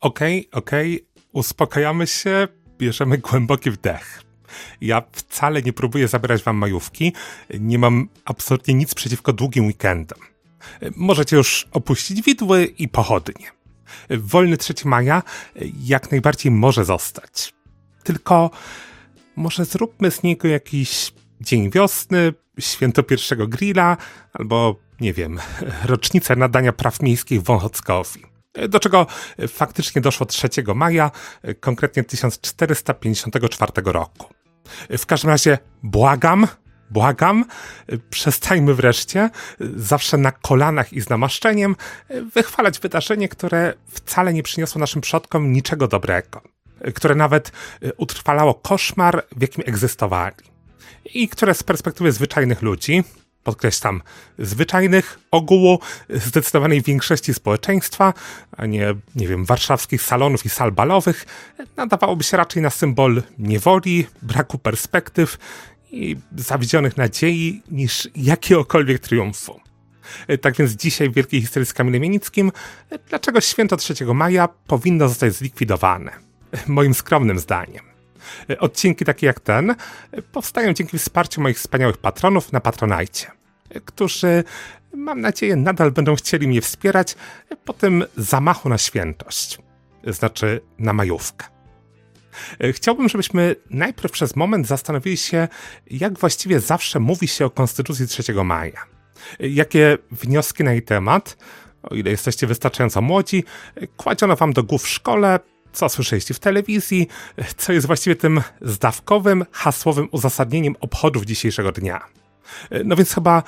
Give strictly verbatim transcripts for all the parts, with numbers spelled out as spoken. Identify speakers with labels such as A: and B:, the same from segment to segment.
A: Okej, okej, uspokajamy się, bierzemy głęboki wdech. Ja wcale nie próbuję zabierać wam majówki, nie mam absolutnie nic przeciwko długim weekendom. Możecie już opuścić widły i pochodnie. Wolny trzeciego maja jak najbardziej może zostać. Tylko może zróbmy z niego jakiś dzień wiosny, święto pierwszego grilla, albo, nie wiem, rocznicę nadania praw miejskich Wąchockowi. Do czego faktycznie doszło trzeciego maja, konkretnie tysiąc czterysta pięćdziesiątego czwartego roku. W każdym razie błagam, błagam, przestańmy wreszcie, zawsze na kolanach i z namaszczeniem, wychwalać wydarzenie, które wcale nie przyniosło naszym przodkom niczego dobrego, które nawet utrwalało koszmar, w jakim egzystowali i które z perspektywy zwyczajnych ludzi, podkreślam, zwyczajnych, ogółu zdecydowanej większości społeczeństwa, a nie, nie wiem, warszawskich salonów i sal balowych, nadawałoby się raczej na symbol niewoli, braku perspektyw i zawiedzionych nadziei niż jakiegokolwiek triumfu. Tak więc dzisiaj w Wielkiej Historii z Kamilem Janickim, dlaczego święto trzeciego maja powinno zostać zlikwidowane? Moim skromnym zdaniem. Odcinki takie jak ten powstają dzięki wsparciu moich wspaniałych patronów na Patronite, którzy, mam nadzieję, nadal będą chcieli mnie wspierać po tym zamachu na świętość, znaczy na majówkę. Chciałbym, żebyśmy najpierw przez moment zastanowili się, jak właściwie zawsze mówi się o Konstytucji trzeciego maja. Jakie wnioski na jej temat, o ile jesteście wystarczająco młodzi, kładziono wam do głów w szkole, co słyszeliście w telewizji, co jest właściwie tym zdawkowym, hasłowym uzasadnieniem obchodów dzisiejszego dnia. No więc chyba,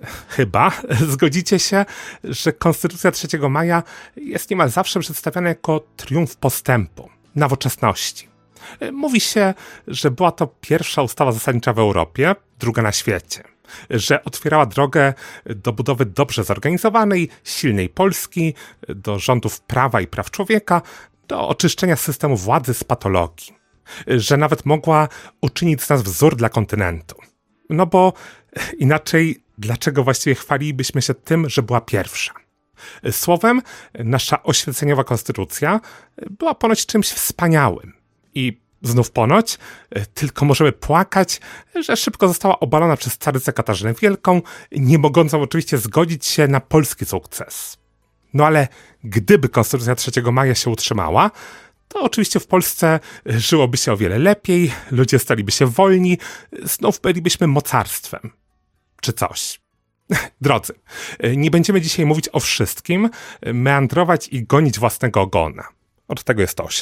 A: chyba zgodzicie się, że Konstytucja trzeciego maja jest niemal zawsze przedstawiana jako triumf postępu, nowoczesności. Mówi się, że była to pierwsza ustawa zasadnicza w Europie, druga na świecie, że otwierała drogę do budowy dobrze zorganizowanej, silnej Polski, do rządów prawa i praw człowieka, do oczyszczenia systemu władzy z patologii, że nawet mogła uczynić z nas wzór dla kontynentu. No bo inaczej, dlaczego właściwie chwalilibyśmy się tym, że była pierwsza? Słowem, nasza oświeceniowa konstytucja była ponoć czymś wspaniałym. I znów ponoć, tylko możemy płakać, że szybko została obalona przez carycę Katarzynę Wielką, nie mogącą oczywiście zgodzić się na polski sukces. No ale gdyby Konstytucja trzeciego maja się utrzymała, to oczywiście w Polsce żyłoby się o wiele lepiej, ludzie staliby się wolni, znów bylibyśmy mocarstwem. Czy coś. Drodzy, nie będziemy dzisiaj mówić o wszystkim, meandrować i gonić własnego ogona. Od tego jest Osia.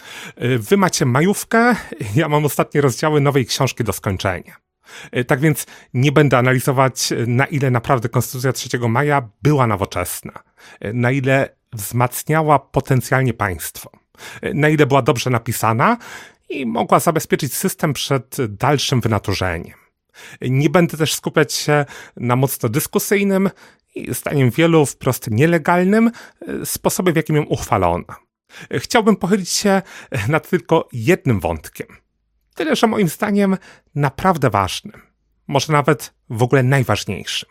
A: Wy macie majówkę, ja mam ostatnie rozdziały nowej książki do skończenia. Tak więc nie będę analizować, na ile naprawdę Konstytucja trzeciego maja była nowoczesna, na ile wzmacniała potencjalnie państwo, na ile była dobrze napisana i mogła zabezpieczyć system przed dalszym wynaturzeniem. Nie będę też skupiać się na mocno dyskusyjnym i zdaniem wielu wprost nielegalnym sposobie, w jakim ją uchwalono. Chciałbym pochylić się nad tylko jednym wątkiem. Tyle, że moim zdaniem naprawdę ważnym. Może nawet w ogóle najważniejszym.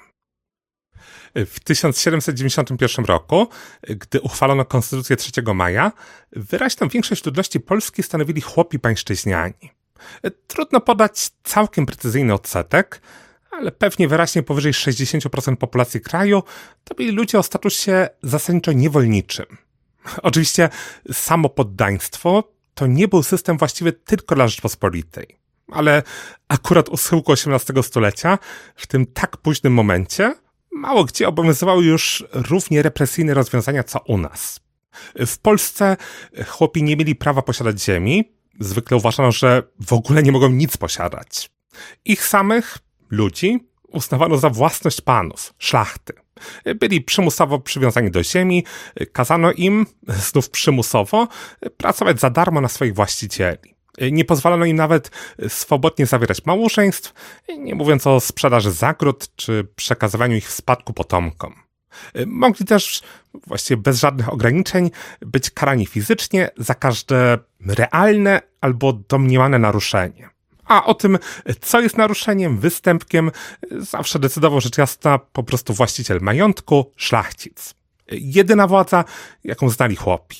A: W tysiąc siedemset dziewięćdziesiątym pierwszym roku, gdy uchwalono Konstytucję trzeciego maja, wyraźną większość ludności Polski stanowili chłopi pańszczyźniani. Trudno podać całkiem precyzyjny odsetek, ale pewnie wyraźnie powyżej sześćdziesiąt procent populacji kraju to byli ludzie o statusie zasadniczo niewolniczym. Oczywiście samo poddaństwo to nie był system właściwie tylko dla Rzeczpospolitej, ale akurat u schyłku osiemnastego stulecia, w tym tak późnym momencie, mało gdzie obowiązywały już równie represyjne rozwiązania co u nas. W Polsce chłopi nie mieli prawa posiadać ziemi, zwykle uważano, że w ogóle nie mogą nic posiadać. Ich samych, ludzi, uznawano za własność panów, szlachty. Byli przymusowo przywiązani do ziemi, kazano im, znów przymusowo, pracować za darmo na swoich właścicieli. Nie pozwalano im nawet swobodnie zawierać małżeństw, nie mówiąc o sprzedaży zagród czy przekazywaniu ich w spadku potomkom. Mogli też, właściwie bez żadnych ograniczeń, być karani fizycznie za każde realne albo domniemane naruszenie. A o tym, co jest naruszeniem, występkiem, zawsze decydował rzecz jasna po prostu właściciel majątku, szlachcic. Jedyna władza, jaką znali chłopi.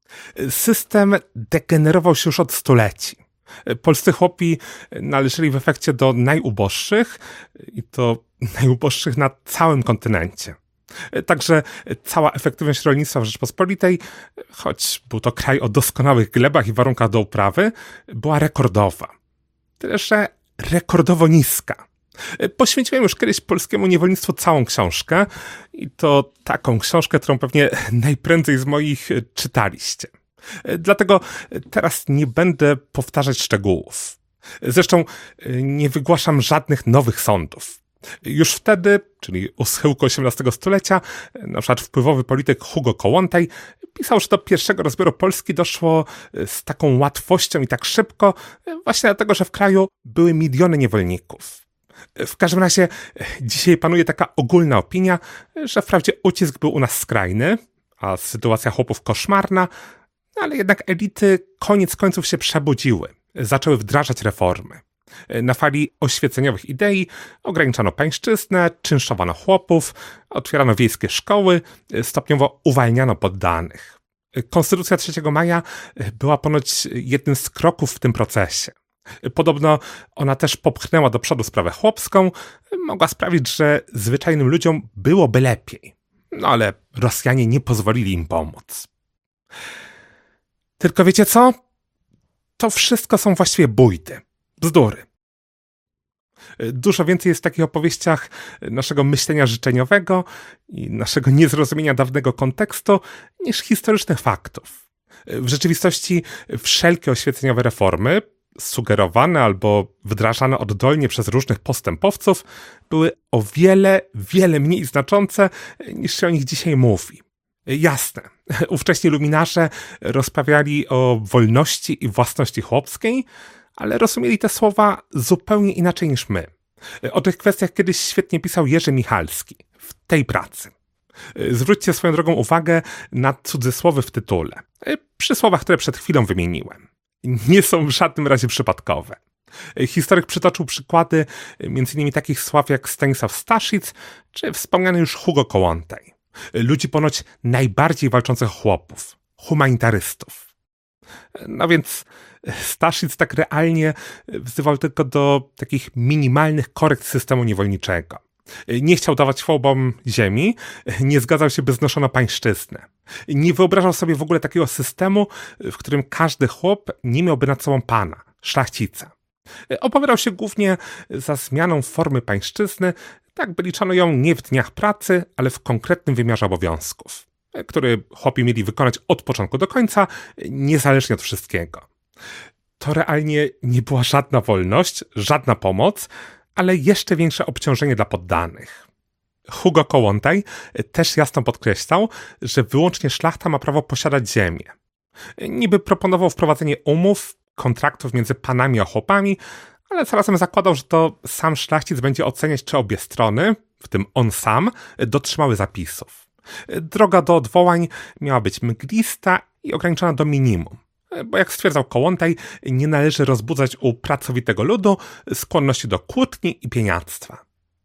A: System degenerował się już od stuleci. Polscy chłopi należeli w efekcie do najuboższych i to najuboższych na całym kontynencie. Także cała efektywność rolnictwa w Rzeczpospolitej, choć był to kraj o doskonałych glebach i warunkach do uprawy, była rekordowa. Tyle, że rekordowo niska. Poświęciłem już kiedyś polskiemu niewolnictwu całą książkę i to taką książkę, którą pewnie najprędzej z moich czytaliście. Dlatego teraz nie będę powtarzać szczegółów. Zresztą nie wygłaszam żadnych nowych sądów. Już wtedy, czyli u schyłku osiemnastego stulecia, na przykład wpływowy polityk Hugo Kołłątaj pisał, że do pierwszego rozbioru Polski doszło z taką łatwością i tak szybko, właśnie dlatego, że w kraju były miliony niewolników. W każdym razie dzisiaj panuje taka ogólna opinia, że wprawdzie ucisk był u nas skrajny, a sytuacja chłopów koszmarna, ale jednak elity koniec końców się przebudziły, zaczęły wdrażać reformy. Na fali oświeceniowych idei ograniczano pańszczyznę, czynszowano chłopów, otwierano wiejskie szkoły, stopniowo uwalniano poddanych. Konstytucja trzeciego maja była ponoć jednym z kroków w tym procesie. Podobno ona też popchnęła do przodu sprawę chłopską, mogła sprawić, że zwyczajnym ludziom byłoby lepiej. No ale Rosjanie nie pozwolili im pomóc. Tylko wiecie co? To wszystko są właściwie bójdy, bzdury. Dużo więcej jest w takich opowieściach naszego myślenia życzeniowego i naszego niezrozumienia dawnego kontekstu niż historycznych faktów. W rzeczywistości wszelkie oświeceniowe reformy, sugerowane albo wdrażane oddolnie przez różnych postępowców, były o wiele, wiele mniej znaczące niż się o nich dzisiaj mówi. Jasne, ówcześni luminarze rozprawiali o wolności i własności chłopskiej, ale rozumieli te słowa zupełnie inaczej niż my. O tych kwestiach kiedyś świetnie pisał Jerzy Michalski w tej pracy. Zwróćcie swoją drogą uwagę na cudzysłowy w tytule, przy słowach, które przed chwilą wymieniłem. Nie są w żadnym razie przypadkowe. Historyk przytoczył przykłady między innymi takich sław jak Stanisław Staszic czy wspomniany już Hugo Kołłątaj. Ludzi ponoć najbardziej walczących chłopów, humanitarystów. No więc Staszic tak realnie wzywał tylko do takich minimalnych korekt systemu niewolniczego. Nie chciał dawać chłopom ziemi, nie zgadzał się, by znoszono pańszczyznę. Nie wyobrażał sobie w ogóle takiego systemu, w którym każdy chłop nie miałby nad sobą pana, szlachcica. Opowiadał się głównie za zmianą formy pańszczyzny, tak by liczano ją nie w dniach pracy, ale w konkretnym wymiarze obowiązków, który chłopi mieli wykonać od początku do końca, niezależnie od wszystkiego. To realnie nie była żadna wolność, żadna pomoc, ale jeszcze większe obciążenie dla poddanych. Hugo Kołłątaj też jasno podkreślał, że wyłącznie szlachta ma prawo posiadać ziemię. Niby proponował wprowadzenie umów, kontraktów między panami a chłopami, ale zarazem zakładał, że to sam szlachcic będzie oceniać, czy obie strony, w tym on sam, dotrzymały zapisów. Droga do odwołań miała być mglista i ograniczona do minimum, bo jak stwierdzał Kołłątaj, nie należy rozbudzać u pracowitego ludu skłonności do kłótni i pieniactwa.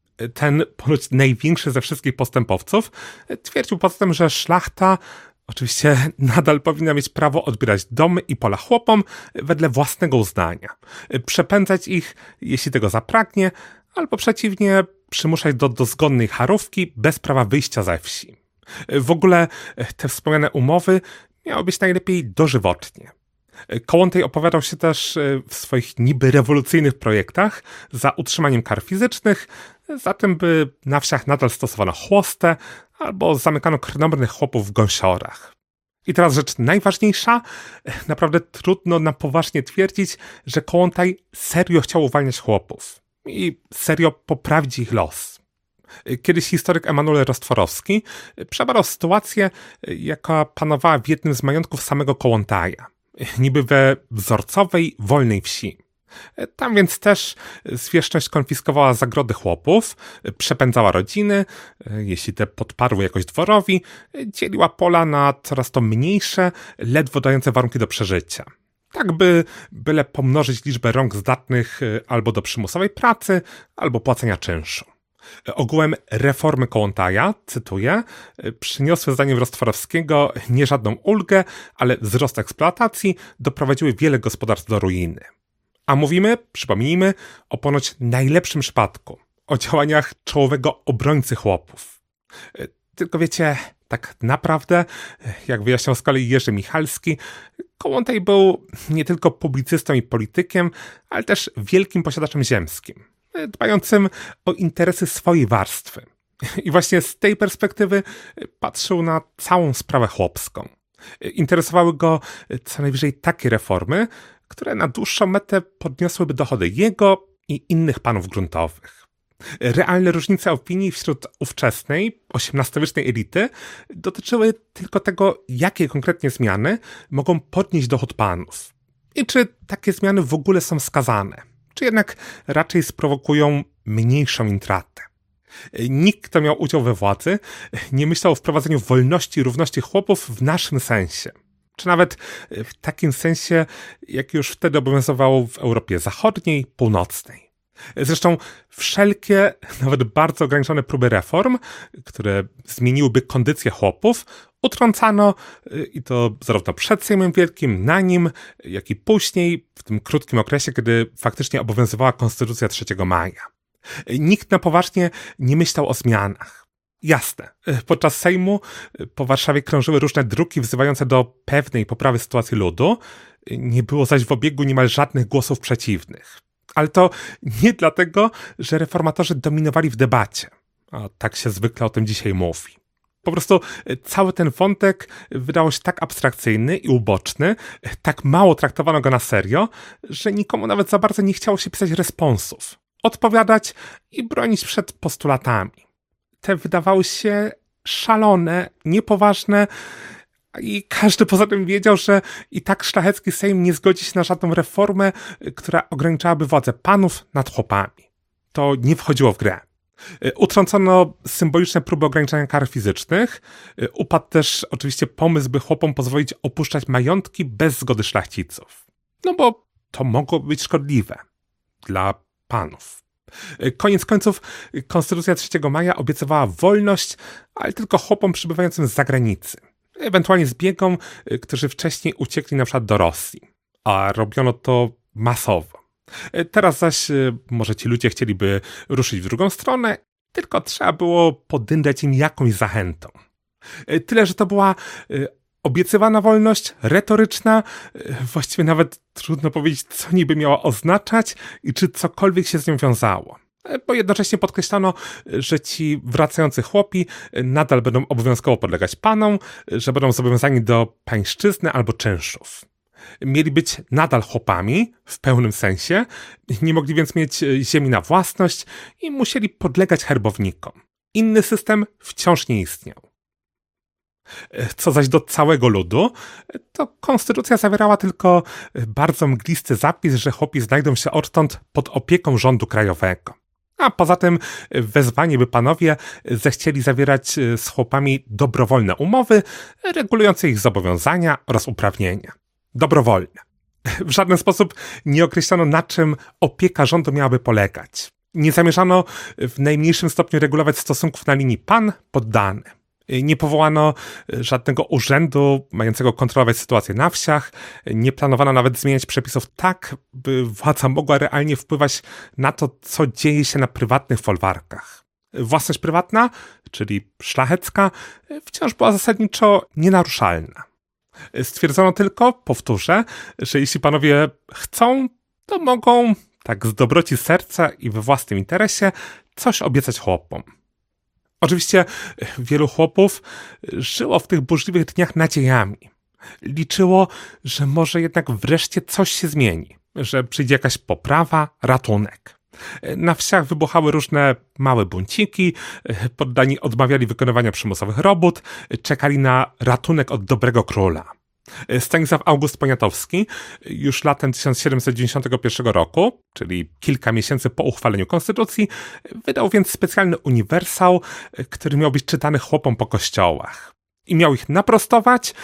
A: Ten ponoć największy ze wszystkich postępowców twierdził poza tym, że szlachta oczywiście nadal powinna mieć prawo odbierać domy i pola chłopom wedle własnego uznania, przepędzać ich, jeśli tego zapragnie, albo przeciwnie, przymuszać do dozgonnej charówki bez prawa wyjścia ze wsi. W ogóle te wspomniane umowy miały być najlepiej dożywotnie. Kołłątaj opowiadał się też w swoich niby rewolucyjnych projektach za utrzymaniem kar fizycznych, za tym, by na wsiach nadal stosowano chłostę albo zamykano krnąbrnych chłopów w gąsiorach. I teraz rzecz najważniejsza, naprawdę trudno na poważnie twierdzić, że Kołłątaj serio chciał uwalniać chłopów i serio poprawić ich los. Kiedyś historyk Emanuel Rostworowski przebadał sytuację, jaka panowała w jednym z majątków samego Kołłątaja, niby we wzorcowej, wolnej wsi. Tam więc też zwierzchność konfiskowała zagrody chłopów, przepędzała rodziny, jeśli te podparły jakoś dworowi, dzieliła pola na coraz to mniejsze, ledwo dające warunki do przeżycia. Tak by byle pomnożyć liczbę rąk zdatnych albo do przymusowej pracy, albo płacenia czynszu. Ogółem reformy Kołłątaja, cytuję, przyniosły zdaniem Rostworowskiego nie żadną ulgę, ale wzrost eksploatacji, doprowadziły wiele gospodarstw do ruiny. A mówimy, przypomnijmy, o ponoć najlepszym przypadku, o działaniach czołowego obrońcy chłopów. Tylko wiecie, tak naprawdę, jak wyjaśniał z kolei Jerzy Michalski, Kołłątaj był nie tylko publicystą i politykiem, ale też wielkim posiadaczem ziemskim, dbającym o interesy swojej warstwy. I właśnie z tej perspektywy patrzył na całą sprawę chłopską. Interesowały go co najwyżej takie reformy, które na dłuższą metę podniosłyby dochody jego i innych panów gruntowych. Realne różnice opinii wśród ówczesnej, osiemnastowiecznej elity dotyczyły tylko tego, jakie konkretnie zmiany mogą podnieść dochód panów. I czy takie zmiany w ogóle są wskazane, czy jednak raczej sprowokują mniejszą intratę. Nikt, kto miał udział we władzy, nie myślał o wprowadzeniu wolności i równości chłopów w naszym sensie. Czy nawet w takim sensie, jak już wtedy obowiązywało w Europie Zachodniej, Północnej. Zresztą wszelkie, nawet bardzo ograniczone próby reform, które zmieniłyby kondycję chłopów, utrącano i to zarówno przed Sejmem Wielkim, na nim, jak i później, w tym krótkim okresie, kiedy faktycznie obowiązywała Konstytucja trzeciego maja. Nikt na poważnie nie myślał o zmianach. Jasne, podczas Sejmu po Warszawie krążyły różne druki wzywające do pewnej poprawy sytuacji ludu, nie było zaś w obiegu niemal żadnych głosów przeciwnych. Ale to nie dlatego, że reformatorzy dominowali w debacie. A tak się zwykle o tym dzisiaj mówi. Po prostu cały ten wątek wydawał się tak abstrakcyjny i uboczny, tak mało traktowano go na serio, że nikomu nawet za bardzo nie chciało się pisać responsów, odpowiadać i bronić przed postulatami. Te wydawały się szalone, niepoważne i każdy poza tym wiedział, że i tak szlachecki Sejm nie zgodzi się na żadną reformę, która ograniczałaby władzę panów nad chłopami. To nie wchodziło w grę. Utrącono symboliczne próby ograniczania kar fizycznych. Upadł też oczywiście pomysł, by chłopom pozwolić opuszczać majątki bez zgody szlachciców. No bo to mogło być szkodliwe dla panów. Koniec końców Konstytucja trzeciego maja obiecywała wolność, ale tylko chłopom przybywającym z zagranicy. Ewentualnie zbiegom, którzy wcześniej uciekli na przykład do Rosji. A robiono to masowo. Teraz zaś może ci ludzie chcieliby ruszyć w drugą stronę, tylko trzeba było podyndać im jakąś zachętą. Tyle, że to była obiecywana wolność, retoryczna, właściwie nawet trudno powiedzieć, co niby miała oznaczać i czy cokolwiek się z nią wiązało. Bo jednocześnie podkreślano, że ci wracający chłopi nadal będą obowiązkowo podlegać panom, że będą zobowiązani do pańszczyzny albo czynszów. Mieli być nadal chłopami, w pełnym sensie, nie mogli więc mieć ziemi na własność i musieli podlegać herbownikom. Inny system wciąż nie istniał. Co zaś do całego ludu, to konstytucja zawierała tylko bardzo mglisty zapis, że chłopi znajdą się odtąd pod opieką rządu krajowego. A poza tym wezwanie, by panowie zechcieli zawierać z chłopami dobrowolne umowy, regulujące ich zobowiązania oraz uprawnienia. Dobrowolne. W żaden sposób nie określono, na czym opieka rządu miałaby polegać. Nie zamierzano w najmniejszym stopniu regulować stosunków na linii pan-poddany. Nie powołano żadnego urzędu mającego kontrolować sytuację na wsiach, nie planowano nawet zmieniać przepisów tak, by władza mogła realnie wpływać na to, co dzieje się na prywatnych folwarkach. Własność prywatna, czyli szlachecka, wciąż była zasadniczo nienaruszalna. Stwierdzono tylko, powtórzę, że jeśli panowie chcą, to mogą, tak z dobroci serca i we własnym interesie, coś obiecać chłopom. Oczywiście wielu chłopów żyło w tych burzliwych dniach nadziejami. Liczyło, że może jednak wreszcie coś się zmieni, że przyjdzie jakaś poprawa, ratunek. Na wsiach wybuchały różne małe bunciki, poddani odmawiali wykonywania przymusowych robót, czekali na ratunek od dobrego króla. Stanisław August Poniatowski już latem tysiąc siedemset dziewięćdziesiątego pierwszego roku, czyli kilka miesięcy po uchwaleniu konstytucji, wydał więc specjalny uniwersał, który miał być czytany chłopom po kościołach. I miał ich naprostować,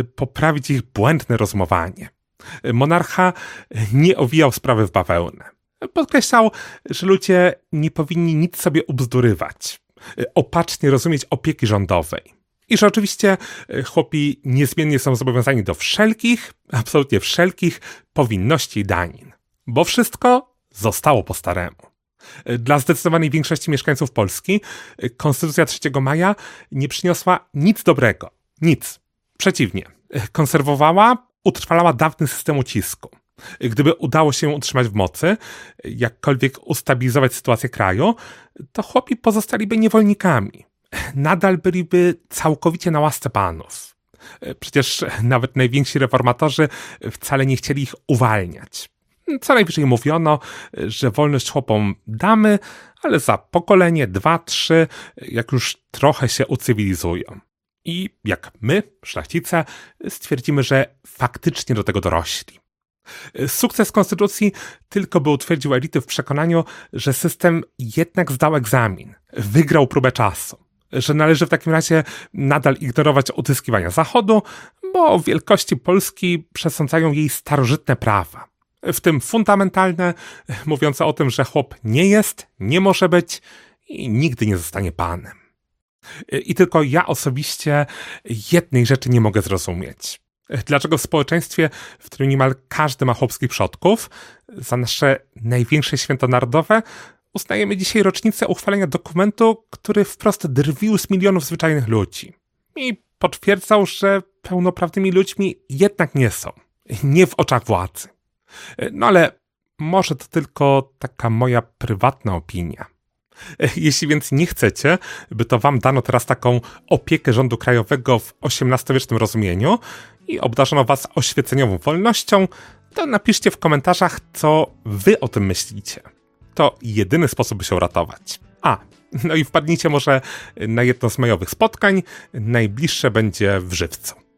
A: poprawić ich błędne rozumowanie. Monarcha nie owijał sprawy w bawełnę. Podkreślał, że ludzie nie powinni nic sobie ubzdurywać, opacznie rozumieć opieki rządowej. I że oczywiście chłopi niezmiennie są zobowiązani do wszelkich, absolutnie wszelkich powinności i danin. Bo wszystko zostało po staremu. Dla zdecydowanej większości mieszkańców Polski Konstytucja trzeciego maja nie przyniosła nic dobrego. Nic. Przeciwnie. Konserwowała, utrwalała dawny system ucisku. Gdyby udało się utrzymać w mocy, jakkolwiek ustabilizować sytuację kraju, to chłopi pozostaliby niewolnikami. Nadal byliby całkowicie na łasce panów. Przecież nawet najwięksi reformatorzy wcale nie chcieli ich uwalniać. Co najwyżej mówiono, że wolność chłopom damy, ale za pokolenie, dwa, trzy, jak już trochę się ucywilizują. I jak my, szlachcice, stwierdzimy, że faktycznie do tego dorośli. Sukces konstytucji tylko by utwierdził elity w przekonaniu, że system jednak zdał egzamin, wygrał próbę czasu, że należy w takim razie nadal ignorować utyskiwania Zachodu, bo wielkości Polski przesądzają jej starożytne prawa, w tym fundamentalne, mówiące o tym, że chłop nie jest, nie może być i nigdy nie zostanie panem. I tylko ja osobiście jednej rzeczy nie mogę zrozumieć. Dlaczego w społeczeństwie, w którym niemal każdy ma chłopskich przodków, za nasze największe święto narodowe uznajemy dzisiaj rocznicę uchwalenia dokumentu, który wprost drwił z milionów zwyczajnych ludzi. I potwierdzał, że pełnoprawnymi ludźmi jednak nie są. Nie w oczach władzy. No ale może to tylko taka moja prywatna opinia. Jeśli więc nie chcecie, by to wam dano teraz taką opiekę rządu krajowego w osiemnastowiecznym rozumieniu i obdarzono was oświeceniową wolnością, to napiszcie w komentarzach, co wy o tym myślicie. To jedyny sposób, by się uratować. A, no i wpadnijcie może na jedno z majowych spotkań, najbliższe będzie w Żywcu.